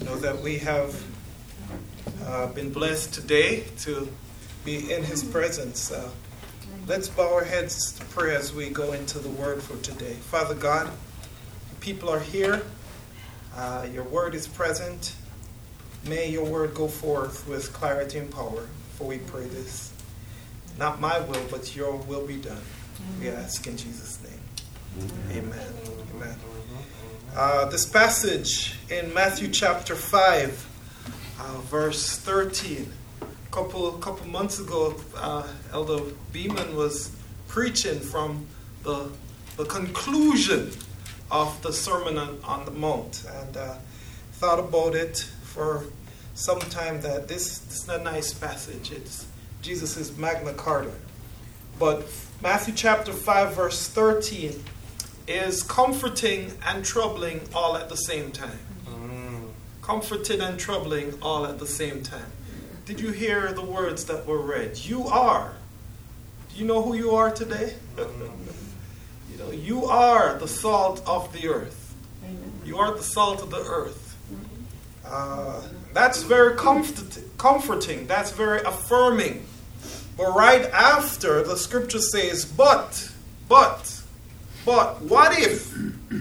know that we have been blessed today to be in his presence. Let's bow our heads to pray as we go into the word for today. Father God, people are here. Your word is present. May your word go forth with clarity and power, for we pray this. Not my will, but your will be done. We ask in Jesus' name. Amen. Amen. This passage in Matthew chapter 5, verse 13. A couple months ago, Elder Beeman was preaching from the conclusion of the Sermon on the Mount, and thought about it for some time that this is a nice passage. It's Jesus' Magna Carta. But Matthew chapter 5 verse 13 is comforting and troubling all at the same time. Comforting and troubling all at the same time. Did you hear the words that were read? You are. Do you know who you are today? You know, you are the salt of the earth. You are the salt of the earth. That's very comforting. That's very affirming. But right after, the scripture says, but, what if,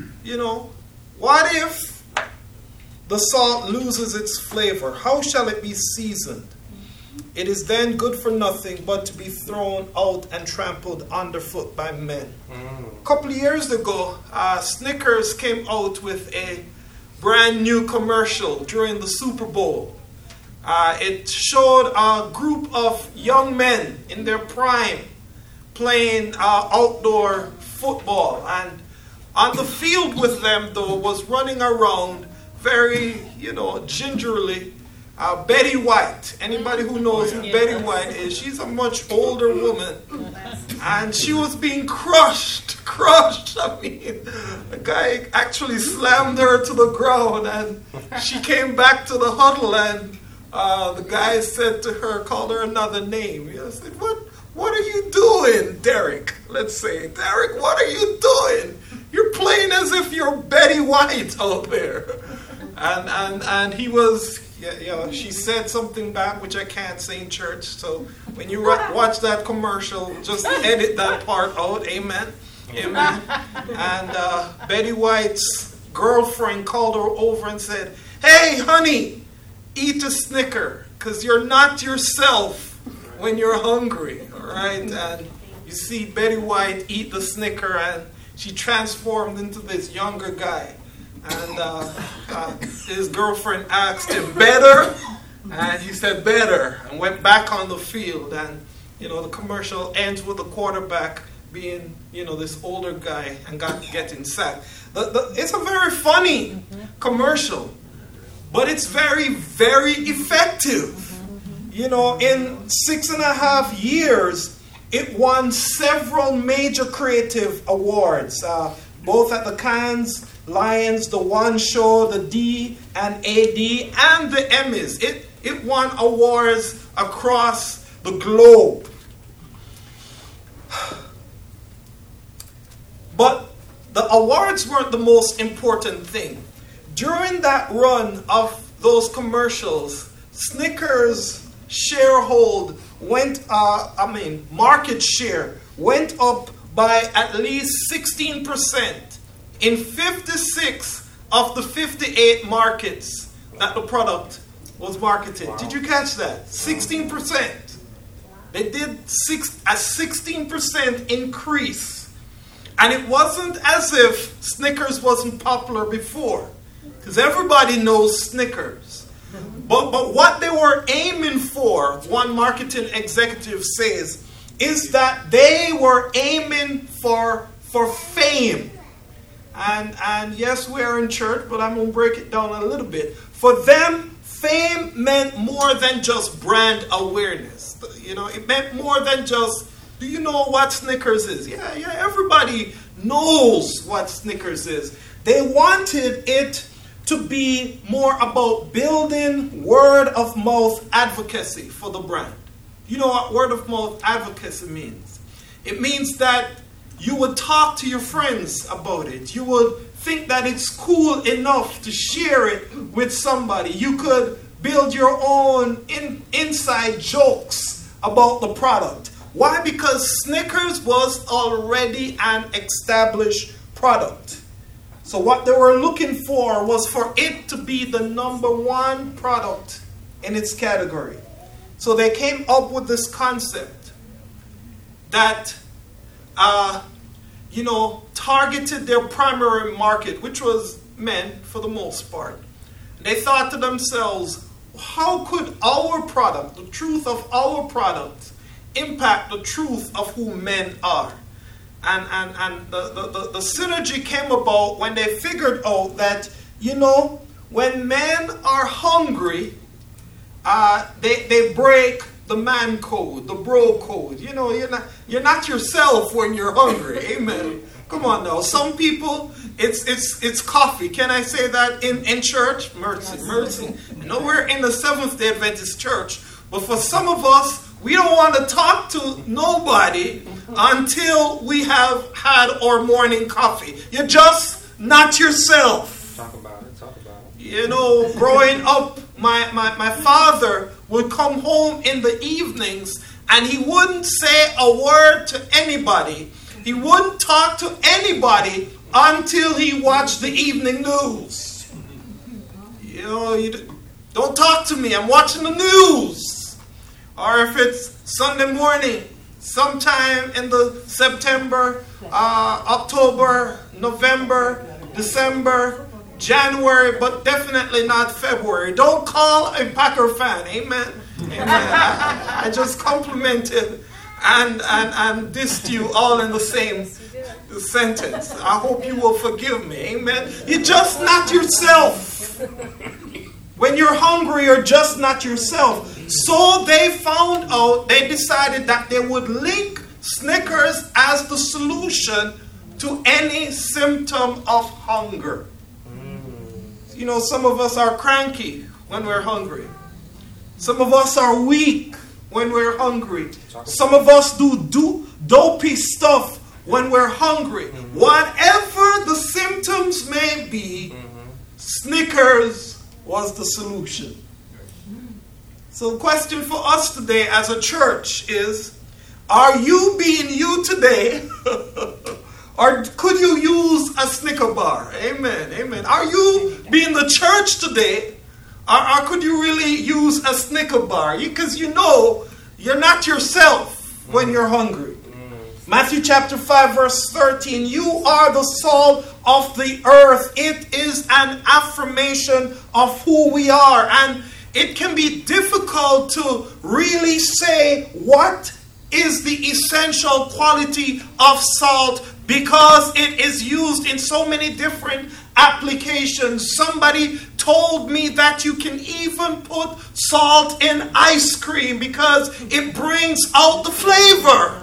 what if the salt loses its flavor? How shall it be seasoned? It is then good for nothing but to be thrown out and trampled underfoot by men. A couple of years ago, Snickers came out with a brand new commercial during the Super Bowl. It showed a group of young men in their prime playing outdoor football. And on the field with them, though, was running around very, gingerly, Betty White. Anybody who knows who Betty White is, she's a much older woman. And she was being crushed. I mean, the guy actually slammed her to the ground, and she came back to the huddle, and the guy said to her, called her another name. He said, what are you doing, Derek? Let's say, Derek, what are you doing? You're playing as if you're Betty White out there. And he was, she said something back, which I can't say in church. So when you watch that commercial, just edit that part out. Amen. Amen. And Betty White's girlfriend called her over and said, hey, honey, eat a Snicker, because you're not yourself when you're hungry. All right? And you see Betty White eat the Snicker, and she transformed into this younger guy. And his girlfriend asked him, better? And he said, better, and went back on the field. And, the commercial ends with the quarterback being, this older guy and getting sacked. It's a very funny commercial, but it's very, very effective. In 6.5 years, it won several major creative awards, both at the Cannes Lions, the One Show, the D and AD, and the Emmys. It won awards across the globe. But the awards weren't the most important thing. During that run of those commercials, Snickers market share went up by at least 16% in 56 of the 58 markets that the product was marketed. Wow. Did you catch that? 16%. They did a 16% increase. And it wasn't as if Snickers wasn't popular before, because everybody knows Snickers. But what they were aiming for, one marketing executive says, is that they were aiming for fame. And yes, we are in church, but I'm going to break it down a little bit. For them, fame meant more than just brand awareness. It meant more than just, do you know what Snickers is? Yeah, everybody knows what Snickers is. They wanted it to be more about building word of mouth advocacy for the brand. You know what word of mouth advocacy means? It means that you would talk to your friends about it. You would think that it's cool enough to share it with somebody. You could build your own inside jokes about the product. Why? Because Snickers was already an established product. So what they were looking for was for it to be the number one product in its category. So they came up with this concept that, targeted their primary market, which was men for the most part. They thought to themselves, how could our product, the truth of our product, impact the truth of who men are? And the synergy came about when they figured out that, when men are hungry, they break the man code, the bro code. You're not yourself when you're hungry. Amen. Come on now. Some people, it's coffee. Can I say that in church? Mercy. I know we're in the Seventh-day Adventist church, but for some of us, we don't want to talk to nobody until we have had our morning coffee. You're just not yourself. Talk about it. Growing up, my father would come home in the evenings and he wouldn't say a word to anybody. He wouldn't talk to anybody until he watched the evening news. Don't talk to me. I'm watching the news. Or if it's Sunday morning, sometime in the September, October, November, December, January, but definitely not February. Don't call a Packer fan. Amen. Amen. I just complimented and dissed you all in the same sentence. I hope you will forgive me. Amen. You're just not yourself. When you're hungry, you're just not yourself. So they decided that they would link Snickers as the solution to any symptom of hunger. Some of us are cranky when we're hungry. Some of us are weak when we're hungry. Some of us do dopey stuff when we're hungry. Whatever the symptoms may be, Snickers was the solution. So the question for us today as a church is, are you being you today? Or could you use a Snicker bar? Amen. Amen. Are you being the church today? Or could you really use a Snicker bar? Because you're not yourself when you're hungry. Matthew chapter 5 verse 13. You are the salt of the earth. It is an affirmation of who we are. And it can be difficult to really say what is the essential quality of salt because it is used in so many different applications. Somebody told me that you can even put salt in ice cream because it brings out the flavor.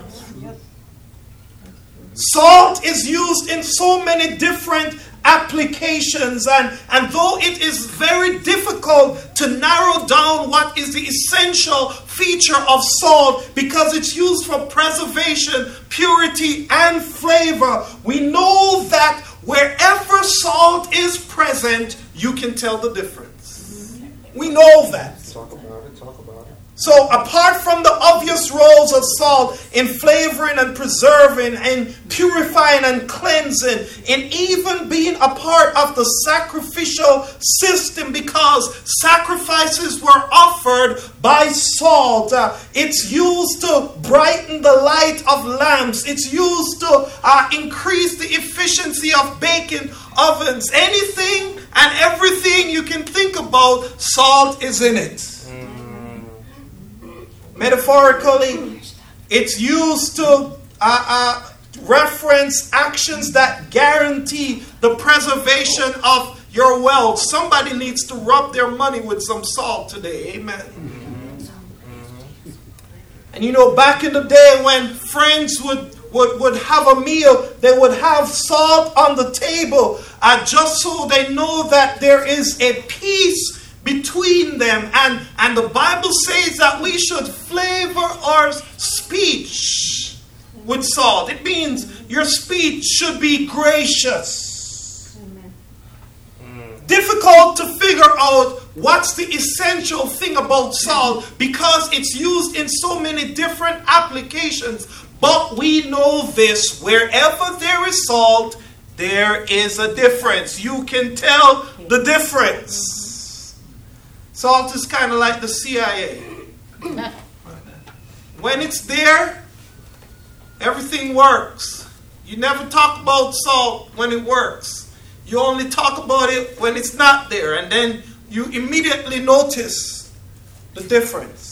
Salt is used in so many different applications, and though it is very difficult to narrow down what is the essential feature of salt because it's used for preservation, purity, and flavor, we know that wherever salt is present, you can tell the difference. We know that. Talk about it. So apart from the obvious roles of salt in flavoring and preserving and purifying and cleansing, and even being a part of the sacrificial system because sacrifices were offered by salt. It's used to brighten the light of lamps. It's used to increase the efficiency of baking ovens. Anything and everything you can think about, salt is in it. Metaphorically, it's used to reference actions that guarantee the preservation of your wealth. Somebody needs to rub their money with some salt today. Amen. And back in the day when friends would have a meal, they would have salt on the table just so they know that there is a peace between them, and the Bible says that we should flavor our speech with salt. It means your speech should be gracious. difficult to figure out what's the essential thing about salt because it's used in so many different applications. But we know this, wherever there is salt, there is a difference. You can tell the difference. Salt is kind of like the CIA. When it's there, everything works. You never talk about salt when it works. You only talk about it when it's not there. And then you immediately notice the difference.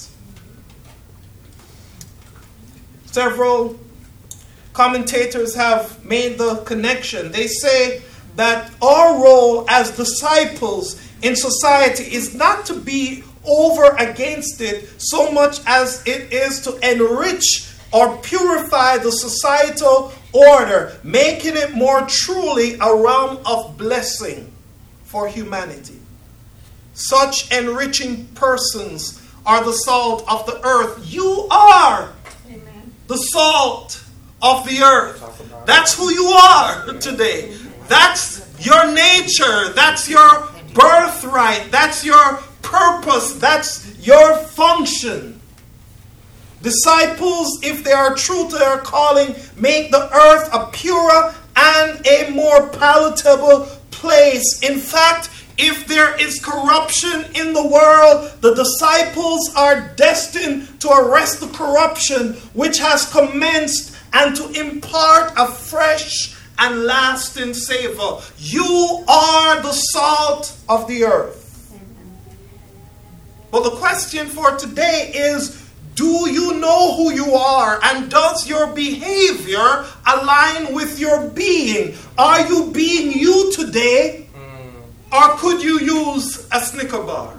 Several commentators have made the connection. They say that our role as disciples in society is not to be over against it so much as it is to enrich or purify the societal order, making it more truly a realm of blessing for humanity. Such enriching persons are the salt of the earth. You are the salt of the earth. That's who you are today. That's your nature. That's your birthright. That's your purpose. That's your function. Disciples, if they are true to their calling, make the earth a purer and a more palatable place. In fact, if there is corruption in the world, the disciples are destined to arrest the corruption which has commenced and to impart a fresh and lasting savor. You are the salt of the earth. But the question for today is, do you know who you are? And does your behavior align with your being? Are you being you today? Or could you use a Snicker bar?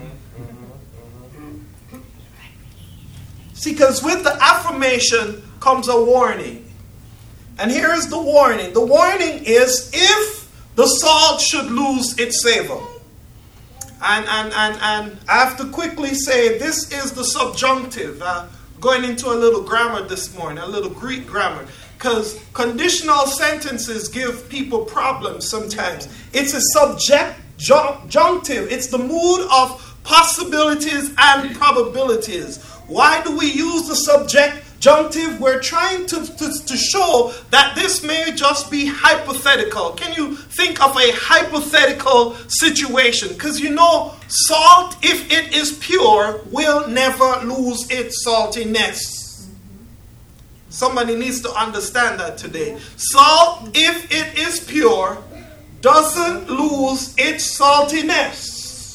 See, because with the affirmation comes a warning. And here is the warning. The warning is if the salt should lose its savor. And I have to quickly say this is the subjunctive. Going into a little grammar this morning, a little Greek grammar. Because conditional sentences give people problems sometimes. It's a subjunctive. It's the mood of possibilities and probabilities. Why do we use the subjunctive? We're trying to show that this may just be hypothetical. Can you think of a hypothetical situation? Because you know, salt, if it is pure, will never lose its saltiness. Somebody needs to understand that today. Salt, if it is pure, doesn't lose its saltiness.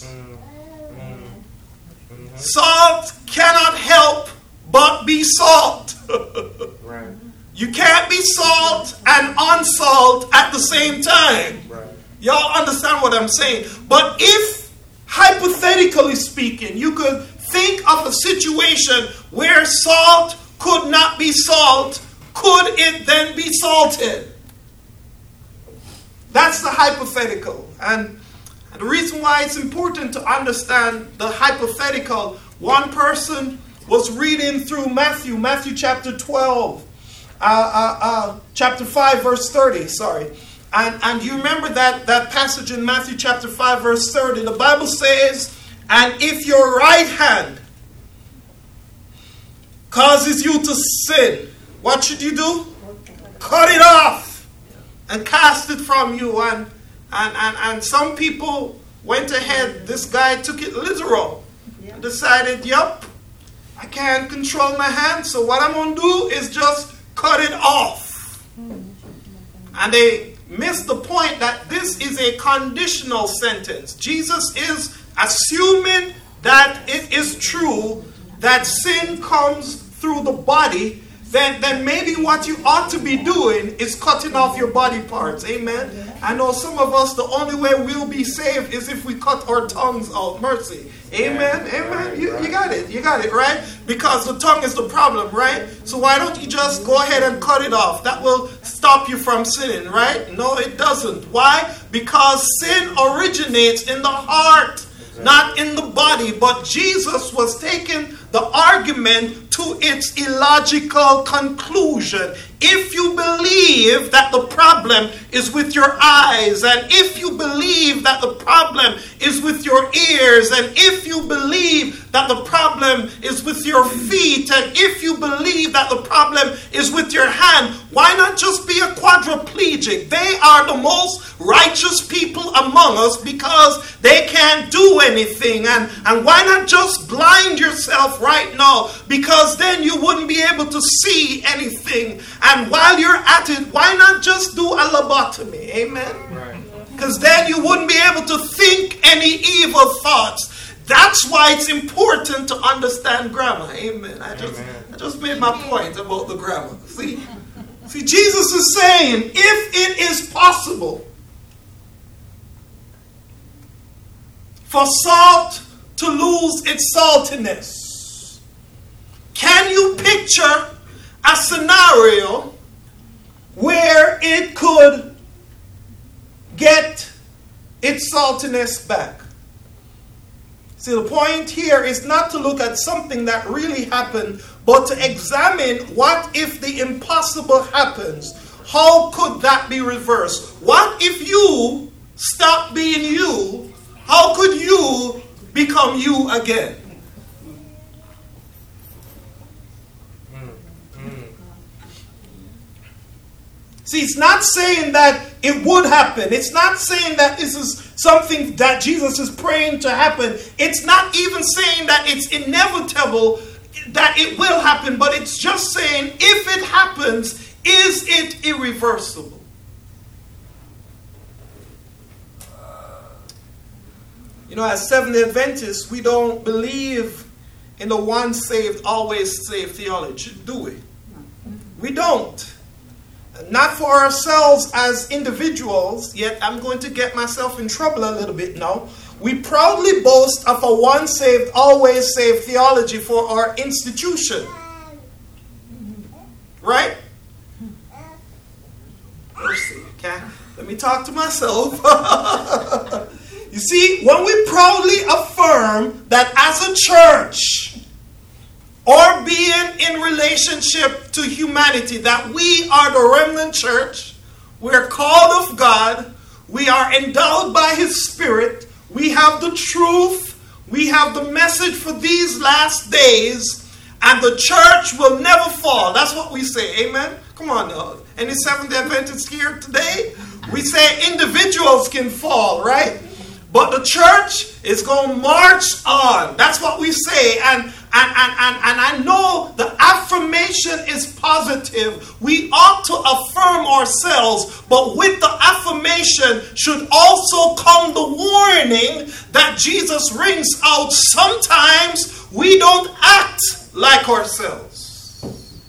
Salt cannot help but be salt. Right. You can't be salt and unsalt at the same time. Right. Y'all understand what I'm saying? But if, hypothetically speaking, you could think of a situation where salt could not be salt, could it then be salted? That's the hypothetical. And the reason why it's important to understand the hypothetical, one person was reading through Matthew chapter 12, chapter 5, verse 30, And you remember that passage in Matthew chapter 5, verse 30. The Bible says, and if your right hand causes you to sin, what should you do? Cut it off and cast it from you. And some people went ahead. This guy took it literal. And decided, yep, I can't control my hand. So what I'm going to do is just cut it off. And they missed the point that this is a conditional sentence. Jesus is assuming that it is true that sin comes through the body, then maybe what you ought to be doing is cutting off your body parts. Amen. I know some of us, the only way we'll be saved is if we cut our tongues out. Mercy. Amen. Amen. You got it. You got it, right? Because the tongue is the problem, right? So why don't you just go ahead and cut it off? That will stop you from sinning, right? No, it doesn't. Why? Because sin originates in the heart. not in the body. But Jesus was taking the argument to its illogical conclusion. If you believe that the problem is with your eyes, and if you believe that the problem is with your ears, and if you believe that the problem is with your feet, and if you believe that the problem is with your hand, why not just be a quadriplegic? They are the most righteous people among us because they can't do anything. And why not just blind yourself right now? Because then you wouldn't be able to see anything. And while you're at it, why not just do a lobotomy? Amen? Because then you wouldn't be able to think any evil thoughts. That's why it's important to understand grammar. Amen. I just made my point about the grammar. See, Jesus is saying, if it is possible for salt to lose its saltiness, can you picture a scenario where it could get its saltiness back? See, the point here is not to look at something that really happened, but to examine what if the impossible happens. How could that be reversed? What if you stop being you? How could you become you again? See, it's not saying that it would happen. It's not saying that this is something that Jesus is praying to happen. It's not even saying that it's inevitable that it will happen, but it's just saying, if it happens, is it irreversible? You know, as Seventh-day Adventists, we don't believe in the once saved, always saved theology, do we? We don't. Not for ourselves as individuals, yet I'm going to get myself in trouble a little bit now. We proudly boast of a once saved, always saved theology for our institution. Right? Mercy, okay? Let me talk to myself. You see, when we proudly affirm that as a church, or being in relationship to humanity, that we are the remnant church, we're called of God, we are endowed by His Spirit, we have the truth, we have the message for these last days, and the church will never fall. That's what we say, amen? Come on now. Any Seventh-day Adventists here today? We say individuals can fall, right? But the church is going to march on. That's what we say. And I know the affirmation is positive. We ought to affirm ourselves. But with the affirmation should also come the warning that Jesus rings out. Sometimes we don't act like ourselves.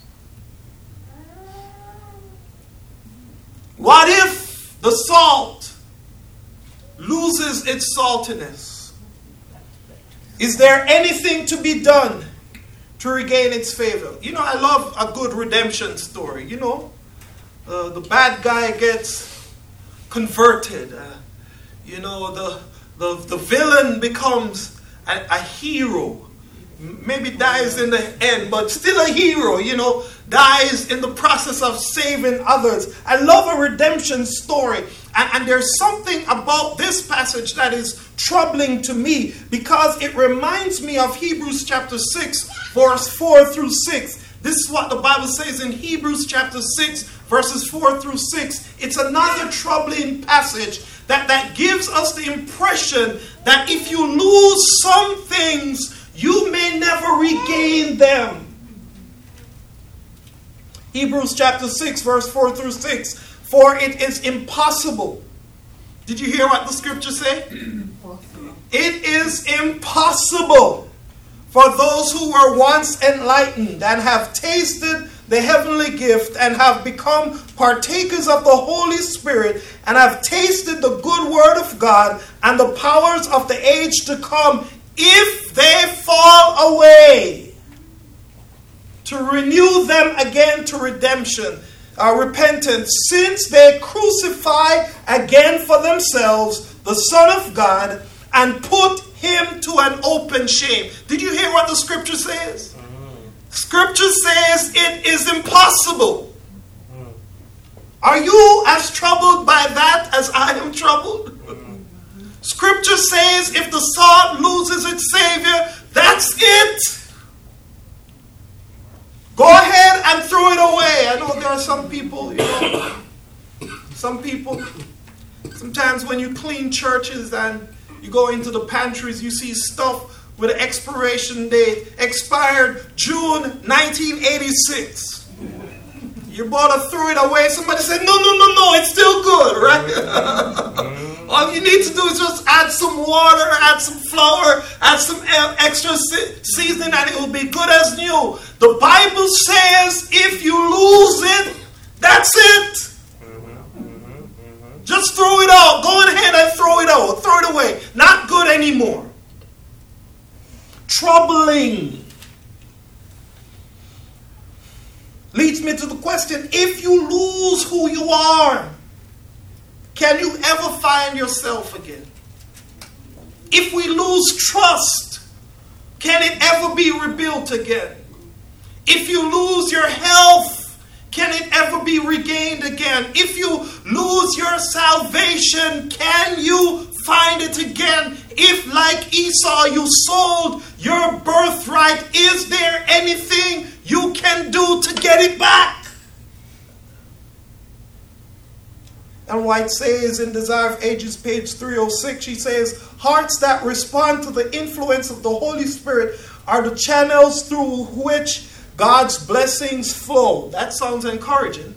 What if the salt loses its saltiness? Is there anything to be done to regain its favor? You know, I love a good redemption story. You know, the bad guy gets converted. The villain becomes a hero. Maybe dies in the end, but still a hero, you know, dies in the process of saving others. I love a redemption story. And there's something about this passage that is troubling to me because it reminds me of Hebrews chapter 6, verse 4 through 6. This is what the Bible says in Hebrews chapter 6, verses 4 through 6. It's another troubling passage that gives us the impression that if you lose some things, you may never regain them. Hebrews chapter 6, verse 4 through 6. For it is impossible. Did you hear what the scripture say? It is impossible for those who were once enlightened and have tasted the heavenly gift and have become partakers of the Holy Spirit and have tasted the good word of God and the powers of the age to come, if they fall away, to renew them again to redemption, repentance, since they crucify again for themselves the Son of God and put Him an open shame. Did you hear what the scripture says? Scripture says it is impossible. Are you as troubled by that as I am troubled? Scripture says if the salt loses its savior, that's it. Go ahead and throw it away. I know there are some people, sometimes when you clean churches and you go into the pantries, you see stuff with an expiration date, expired June 1986. You're about to throw it away. Somebody said, no, it's still good, right? All you need to do is just add some water, add some flour, add some extra seasoning, and it will be good as new. The Bible says if you lose it, that's it. Just throw it out. Go ahead and throw it out. Throw it away. Not good anymore. Troubling. Leads me to the question, if you lose who you are, can you ever find yourself again? If we lose trust, can it ever be rebuilt again? If you lose your health, can it ever be regained again? If you lose your salvation, can you find it again? If, like Esau, you sold your birthright, is there anything you can do to get it back? And White says in Desire of Ages, page 306, she says, hearts that respond to the influence of the Holy Spirit are the channels through which God's blessings flow. That sounds encouraging.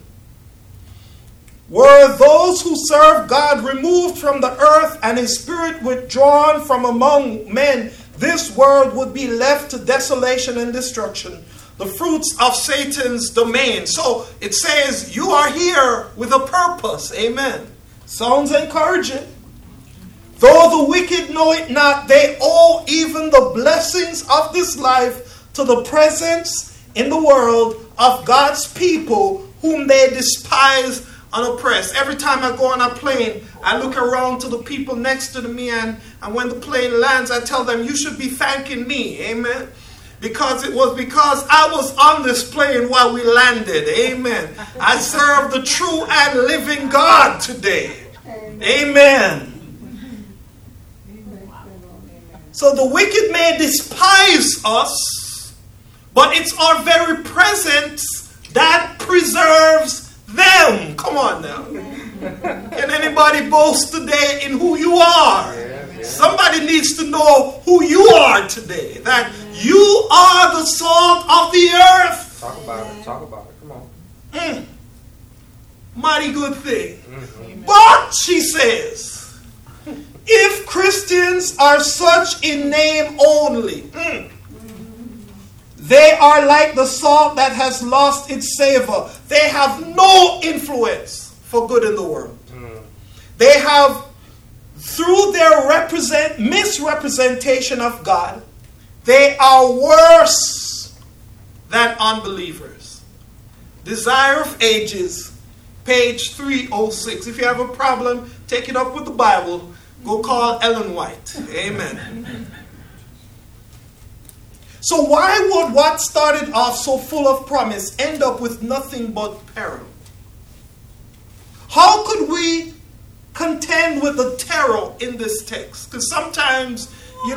Were those who serve God removed from the earth and his spirit withdrawn from among men, this world would be left to desolation and destruction, the fruits of Satan's domain. So it says you are here with a purpose. Amen. Sounds encouraging. Though the wicked know it not, they owe even the blessings of this life to the presence in the world of God's people whom they despise and oppress. Every time I go on a plane, I look around to the people next to me, and when the plane lands, I tell them, you should be thanking me. Amen. Because it was because I was on this plane while we landed. Amen. I serve the true and living God today. Amen. So the wicked may despise us, but it's our very presence that preserves them. Come on now. Can anybody boast today in who you are? Somebody needs to know who you are today. That you are the salt of the earth. Talk about it. Talk about it. Come on. Mighty good thing. Mm-hmm. But, she says, if Christians are such in name only, they are like the salt that has lost its savor. They have no influence for good in the world. They have, through their misrepresentation of God, they are worse than unbelievers. Desire of Ages, page 306. If you have a problem, take it up with the Bible. Go call Ellen White. Amen. So why would what started off so full of promise end up with nothing but peril? How could we contend with the terror in this text? Because sometimes,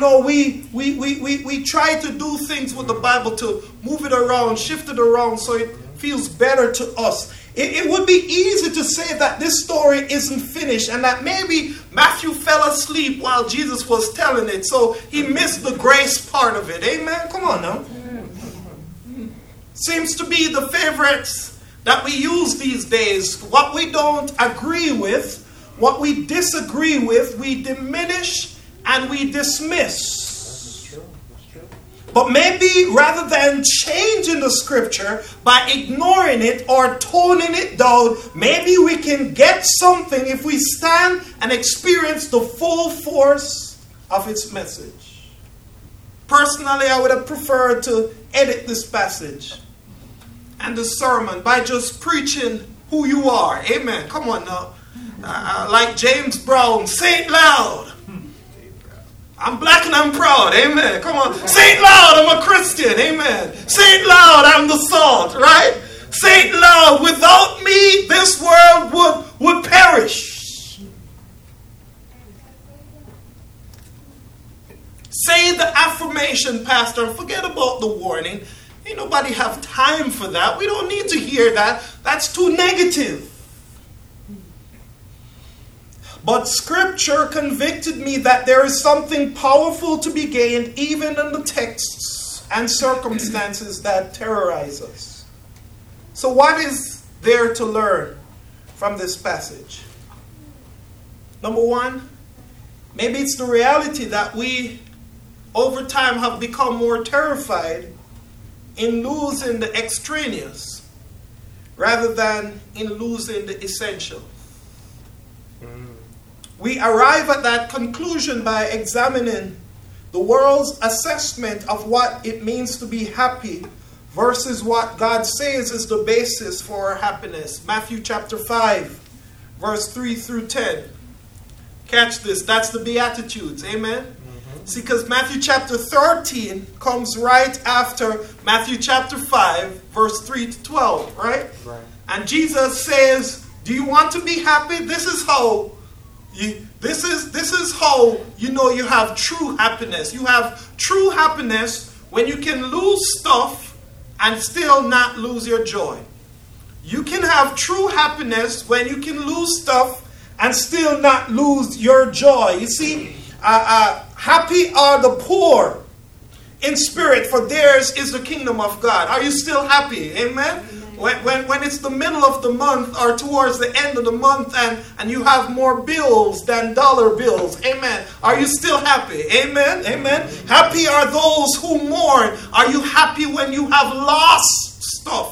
we try to do things with the Bible to move it around, shift it around so it feels better to us. It would be easy to say that this story isn't finished and that maybe Matthew fell asleep while Jesus was telling it, so he missed the grace part of it. Amen? Come on now. Seems to be the favorites that we use these days. What we don't agree with, what we disagree with, we diminish and we dismiss. But maybe rather than changing the scripture by ignoring it or toning it down, maybe we can get something if we stand and experience the full force of its message. Personally, I would have preferred to edit this passage and the sermon by just preaching who you are. Amen. Come on now. Like James Brown, say it loud. I'm black and I'm proud. Amen. Come on. Say it loud. I'm a Christian. Amen. Say it loud. I'm the salt. Right? Say it loud. Without me, this world would perish. Say the affirmation, Pastor. Forget about the warning. Ain't nobody have time for that. We don't need to hear that. That's too negative. But Scripture convicted me that there is something powerful to be gained even in the texts and circumstances that terrorize us. So what is there to learn from this passage? Number one, maybe it's the reality that we over time have become more terrified in losing the extraneous rather than in losing the essential. We arrive at that conclusion by examining the world's assessment of what it means to be happy versus what God says is the basis for our happiness. Matthew chapter 5, verse 3 through 10. Catch this. That's the Beatitudes. Amen? See, because Matthew chapter 13 comes right after Matthew chapter 5, verse 3 to 12, right? And Jesus says, do you want to be happy? This is how you know you have true happiness. You have true happiness when you can lose stuff and still not lose your joy. You can have true happiness when you can lose stuff and still not lose your joy. You see, happy are the poor in spirit, for theirs is the kingdom of God. Are you still happy? Amen? When it's the middle of the month or towards the end of the month and you have more bills than dollar bills. Amen. Are you still happy? Amen. Amen. Happy are those who mourn. Are you happy when you have lost stuff?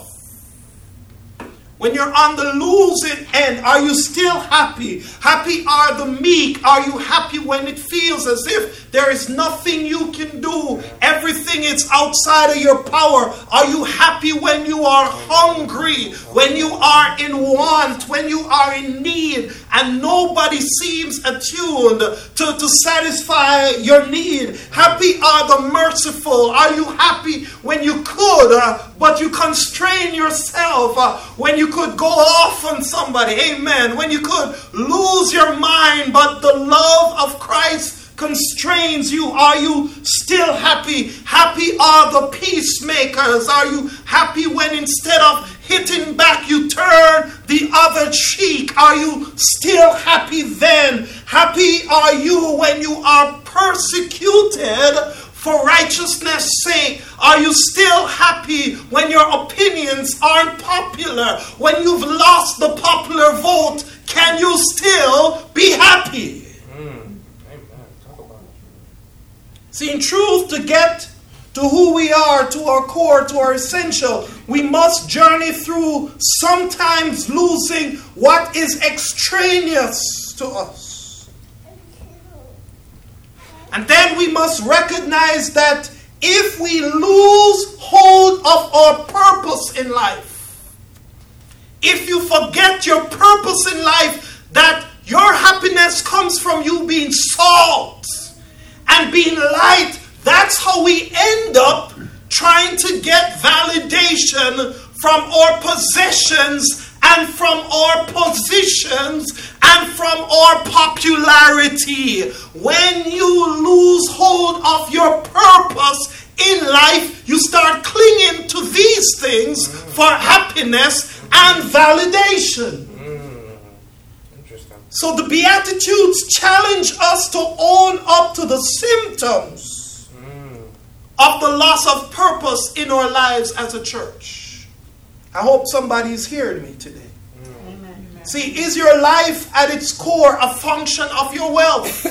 When you're on the losing end, are you still happy? Happy are the meek. Are you happy when it feels as if there is nothing you can do? Everything is outside of your power. Are you happy when you are hungry? When you are in want? When you are in need? And nobody seems attuned to satisfy your need. Happy are the merciful. Are you happy when you could, but you constrain yourself? When you could go off on somebody, amen. When you could lose your mind, but the love of Christ constrains you. Are you still happy? Happy are the peacemakers. Are you happy when instead of hitting back you turn the other cheek? Are you still happy then? Happy are you when you are persecuted for righteousness' sake? Are you still happy when your opinions aren't popular? When you've lost the popular vote, can you still be happy? Amen. Talk about it. See, in truth, to get to who we are, to our core, to our essential, we must journey through sometimes losing what is extraneous to us. And then we must recognize that if we lose hold of our purpose in life, if you forget your purpose in life, that your happiness comes from you being salt and being light, that's how we end up trying to get validation from our possessions and from our positions and from our popularity. When you lose hold of your purpose in life, you start clinging to these things for happiness and validation. Interesting. So the Beatitudes challenge us to own up to the symptoms of the loss of purpose in our lives as a church. I hope somebody's hearing me today. Amen. See, is your life at its core a function of your wealth?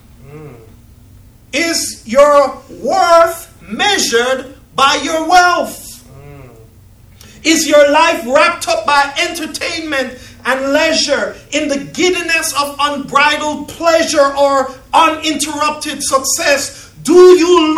Is your worth measured by your wealth? Is your life wrapped up by entertainment and leisure in the giddiness of unbridled pleasure or uninterrupted success? Do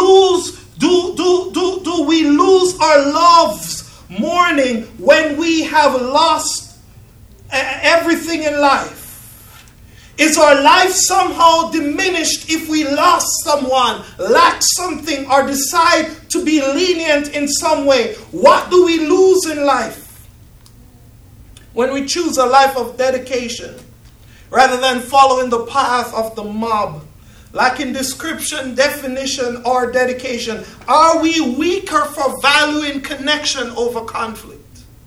we lose our loves mourning when we have lost everything in life? Is our life somehow diminished if we lost someone, lack something, or decide to be lenient in some way? What do we lose in life when we choose a life of dedication rather than following the path of the mob? Lacking description, definition, or dedication, are we weaker for valuing connection over conflict?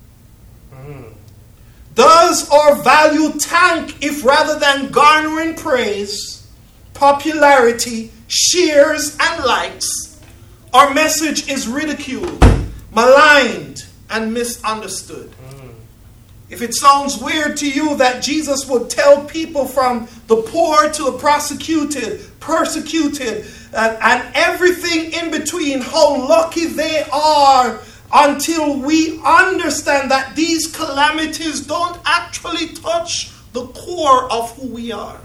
Does our value tank if rather than garnering praise, popularity, shares, and likes, our message is ridiculed, maligned, and misunderstood? If it sounds weird to you that Jesus would tell people from the poor to the prosecuted, persecuted, and everything in between how lucky they are, until we understand that these calamities don't actually touch the core of who we are.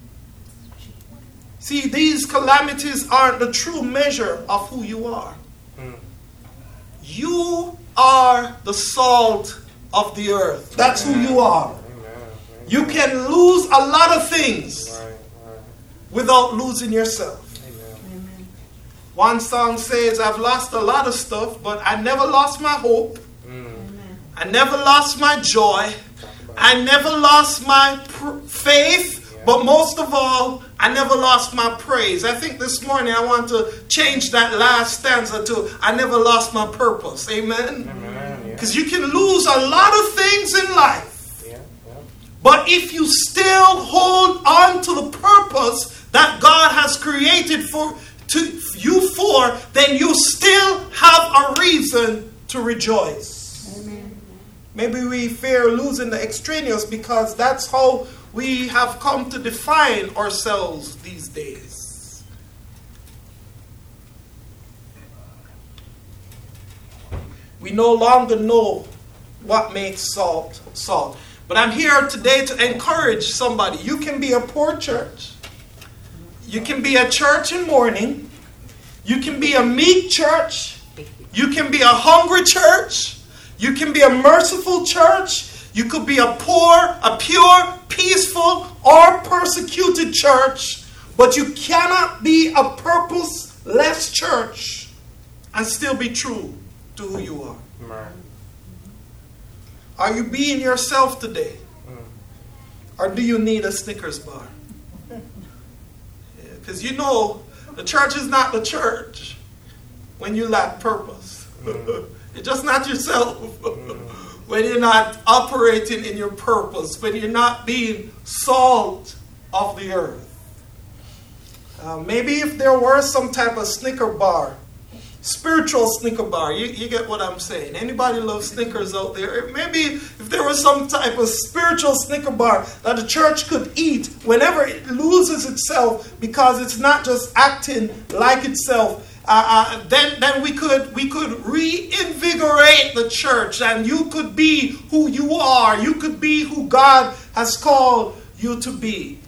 See, these calamities aren't the true measure of who you are. You are the salt of the earth. That's who you are. You can lose a lot of things without losing yourself. One song says, I've lost a lot of stuff, but I never lost my hope. I never lost my joy. I never lost my faith. But most of all, I never lost my praise. I think this morning I want to change that last stanza to, I never lost my purpose. Amen? Because you can lose a lot of things in life. But if you still hold on to the purpose that God has created then you still have a reason to rejoice. Amen. Maybe we fear losing the extraneous because that's how we have come to define ourselves these days. We no longer know what makes salt salt. But I'm here today to encourage somebody. You can be a poor church. You can be a church in mourning. You can be a meek church. You can be a hungry church. You can be a merciful church. You could be a poor, a pure, peaceful, or persecuted church. But you cannot be a purposeless church and still be true to who you are. Right. Are you being yourself today? Or do you need a Snickers bar? Because you know, the church is not the church when you lack purpose. You're just not yourself when you're not operating in your purpose, when you're not being salt of the earth. Maybe if there were some type of Snicker bar, spiritual Snicker bar, you get what I'm saying. Anybody loves Snickers out there? Maybe if there was some type of spiritual Snicker bar that the church could eat whenever it loses itself because it's not just acting like itself, then we could reinvigorate the church, and you could be who you are. You could be who God has called you to be.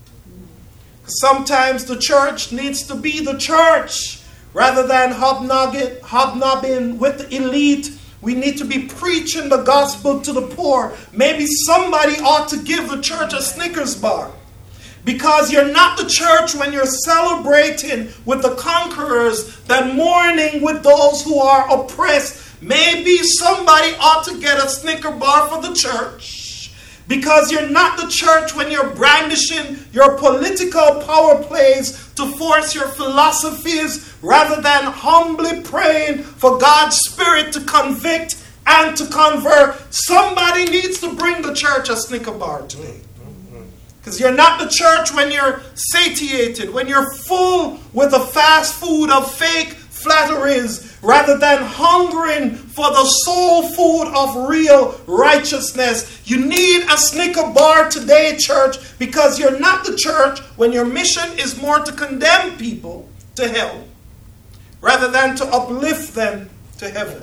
Sometimes the church needs to be the church. Rather than hobnobbing with the elite, we need to be preaching the gospel to the poor. Maybe somebody ought to give the church a Snickers bar. Because you're not the church when you're celebrating with the conquerors, then mourning with those who are oppressed. Maybe somebody ought to get a Snicker bar for the church. Because you're not the church when you're brandishing your political power plays to force your philosophies rather than humbly praying for God's Spirit to convict and to convert. Somebody needs to bring the church a Snicker bar today. Because you're not the church when you're satiated, when you're full with the fast food of fake flatteries, rather than hungering for the soul food of real righteousness. You need a Snicker bar today, church, because you're not the church when your mission is more to condemn people to hell, rather than to uplift them to heaven.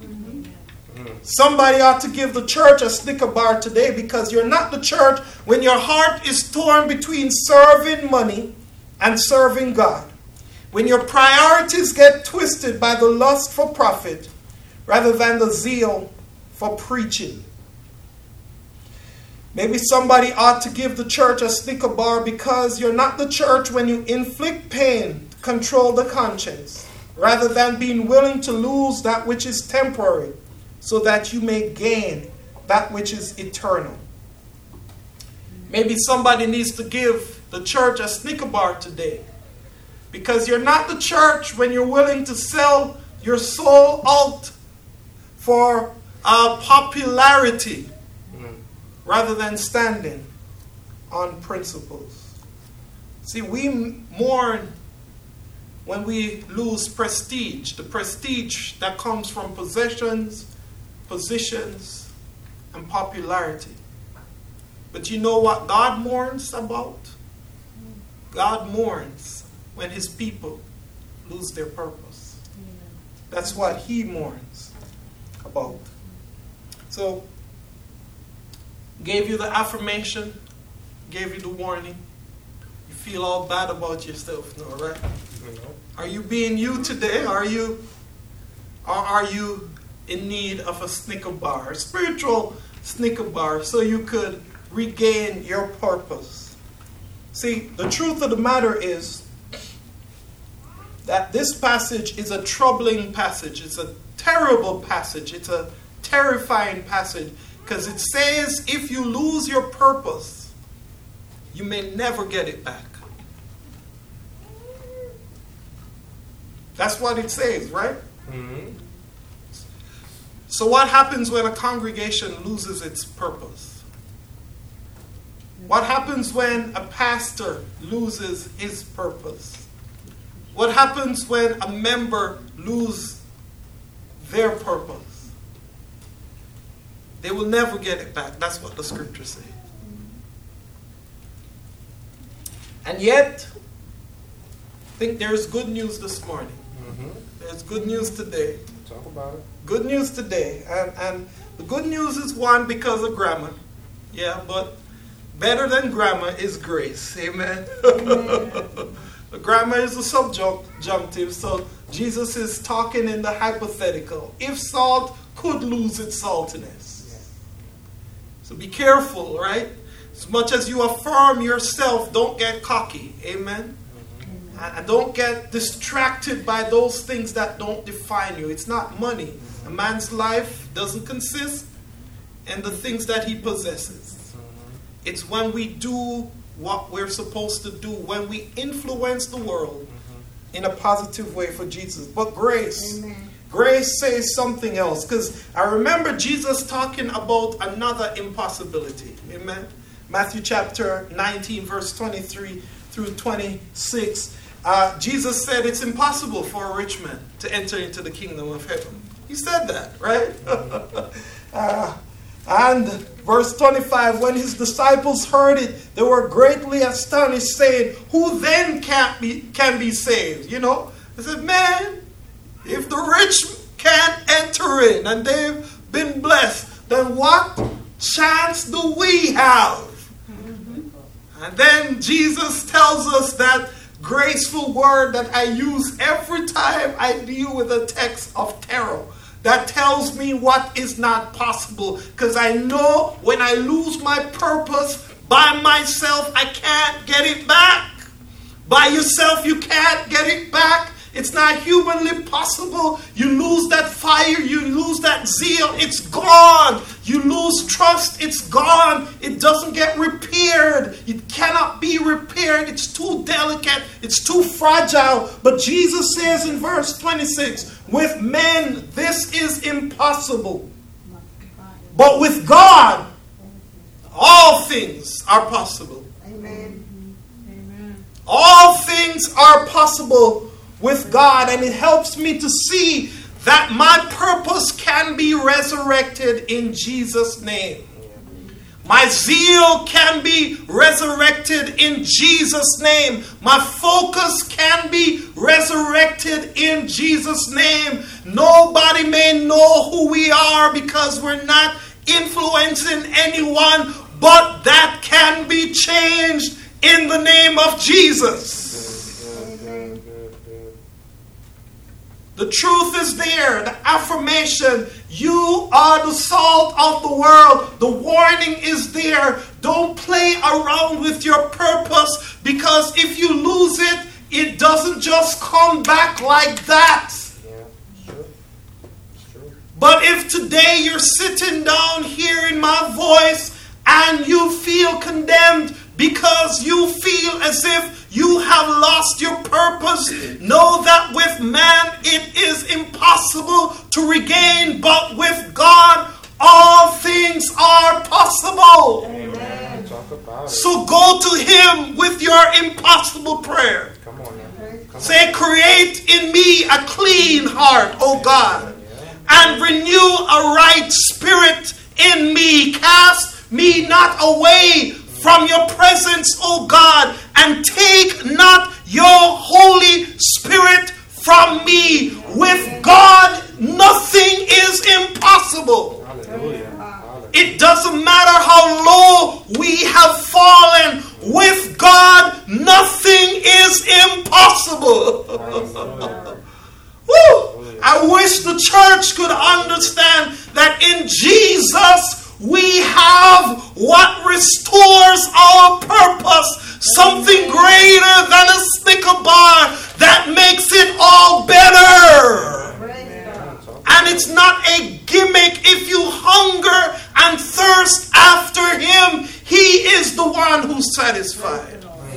Somebody ought to give the church a Snicker bar today, because you're not the church when your heart is torn between serving money and serving God. When your priorities get twisted by the lust for profit rather than the zeal for preaching. Maybe somebody ought to give the church a Snicker bar because you're not the church when you inflict pain to control the conscience, rather than being willing to lose that which is temporary so that you may gain that which is eternal. Maybe somebody needs to give the church a Snicker bar today because you're not the church when you're willing to sell your soul out for popularity rather than standing on principles. See, we mourn when we lose prestige, the prestige that comes from possessions, positions, and popularity. But you know what God mourns about? God mourns when his people lose their purpose. That's what he mourns about. So, gave you the affirmation, gave you the warning. You feel all bad about yourself now, right? Are you being you today? Or are you in need of a Snicker bar, a spiritual Snicker bar, so you could regain your purpose? See, the truth of the matter is that this passage is a troubling passage. It's a terrible passage. It's a terrifying passage. Because it says if you lose your purpose, you may never get it back. That's what it says, right? Mm-hmm. So what happens when a congregation loses its purpose? What happens when a pastor loses his purpose? What happens when a member loses their purpose? They will never get it back. That's what the scriptures say. And yet, I think there's good news this morning. Mm-hmm. There's good news today. Talk about it. Good news today. And the good news is one because of grammar. Yeah, but better than grammar is grace. Amen. The grammar is the subjunctive. So Jesus is talking in the hypothetical. If salt could lose its saltiness. So be careful, right? As much as you affirm yourself, don't get cocky. Amen? And don't get distracted by those things that don't define you. It's not money. A man's life doesn't consist in the things that he possesses. It's when we do what we're supposed to do, when we influence the world in a positive way for Jesus. But grace... Amen. Grace says something else, because I remember Jesus talking about another impossibility. Amen. Matthew chapter 19, verse 23 through 26. Jesus said it's impossible for a rich man to enter into the kingdom of heaven. He said that, right? And verse 25, when his disciples heard it, they were greatly astonished, saying, "Who then can be saved?" You know, they said, "Man, if the rich can't enter in and they've been blessed, then what chance do we have?" Mm-hmm. And then Jesus tells us that graceful word that I use every time I deal with a text of terror, that tells me what is not possible. Because I know when I lose my purpose by myself, I can't get it back. By yourself, you can't get it back. It's not humanly possible. You lose that fire, you lose that zeal, it's gone. You lose trust, it's gone. It doesn't get repaired. It cannot be repaired. It's too delicate, it's too fragile. But Jesus says in verse 26, with men this is impossible. But with God, all things are possible. Amen. Amen. All things are possible with God, and it helps me to see that my purpose can be resurrected in Jesus' name. My zeal can be resurrected in Jesus' name. My focus can be resurrected in Jesus' name. Nobody may know who we are because we're not influencing anyone, but that can be changed in the name of Jesus. The truth is there. The affirmation, you are the salt of the world. The warning is there. Don't play around with your purpose, because if you lose it, it doesn't just come back like that. Yeah, it's true. It's true. But if today you're sitting down hearing my voice and you feel condemned because you feel as if you have lost your purpose, know that with man it is impossible to regain, but with God all things are possible. Amen. Talk about it. So go to him with your impossible prayer. Come on now. Come Say, create in me a clean heart, O God, and renew a right spirit in me. Cast me not away from your presence, O God, and take not your Holy Spirit from me. With God, nothing is impossible. Hallelujah. It doesn't matter how low we have fallen. With God, nothing is impossible. Woo! I wish the church could understand that in Jesus we have what restores our purpose. Something greater than a Snicker bar that makes it all better. And it's not a gimmick. If you hunger and thirst after him, he is the one who satisfies.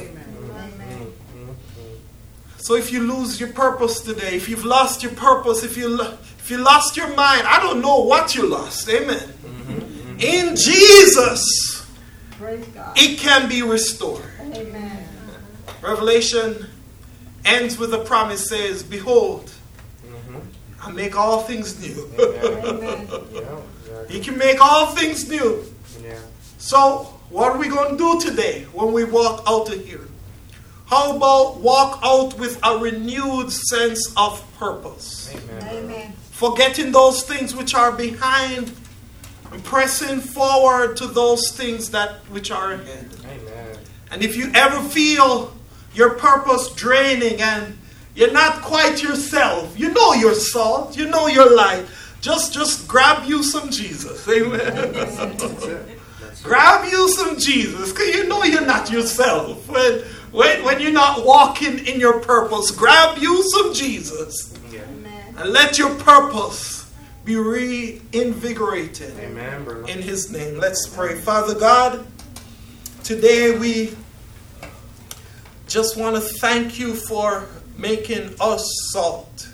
So if you lose your purpose today, if you've lost your purpose, if you lost your mind, I don't know what you lost. Amen. In Jesus, it can be restored. Amen. Revelation ends with a promise, says, behold, I make all things new. Amen. He can make all things new. Yeah. So, what are we going to do today when we walk out of here? How about walk out with a renewed sense of purpose? Amen. Amen. Forgetting those things which are behind and pressing forward to those things that which are ahead. Amen. And if you ever feel your purpose draining and you're not quite yourself, you know you're salt, you know you're light, just grab you some Jesus. Amen. That's it. Grab you some Jesus, because you know you're not yourself. When you're not walking in your purpose, grab you some Jesus. Yeah. Amen. And let your purpose be reinvigorated. Amen, brother. In his name. Let's pray. Father God, today we just want to thank you for making us salt.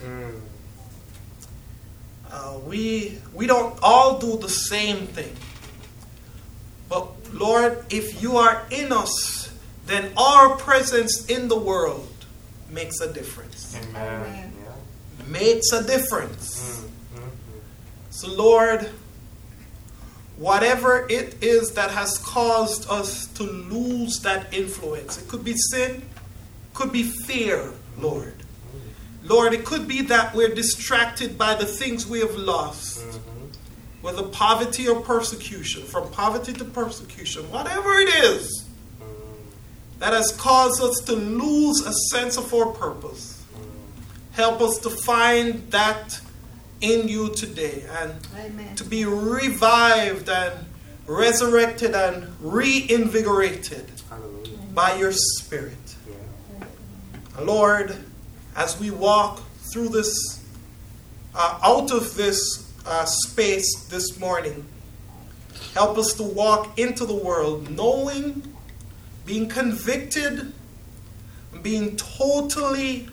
We don't all do the same thing. But Lord, if you are in us, then our presence in the world makes a difference. Amen. Makes a difference. So Lord, whatever it is that has caused us to lose that influence, it could be sin, could be fear, Lord. Lord, it could be that we're distracted by the things we have lost, whether poverty or persecution, from poverty to persecution, whatever it is that has caused us to lose a sense of our purpose. Help us to find that in you today and Amen. to be revived and resurrected and reinvigorated Hallelujah. by your Spirit. Yeah. Lord, as we walk through this, out of this space this morning, help us to walk into the world knowing, being convicted, being totally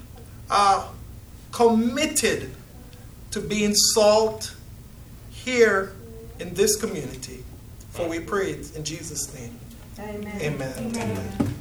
committed to being salt here in this community. For we pray it in Jesus' name. Amen. Amen. Amen.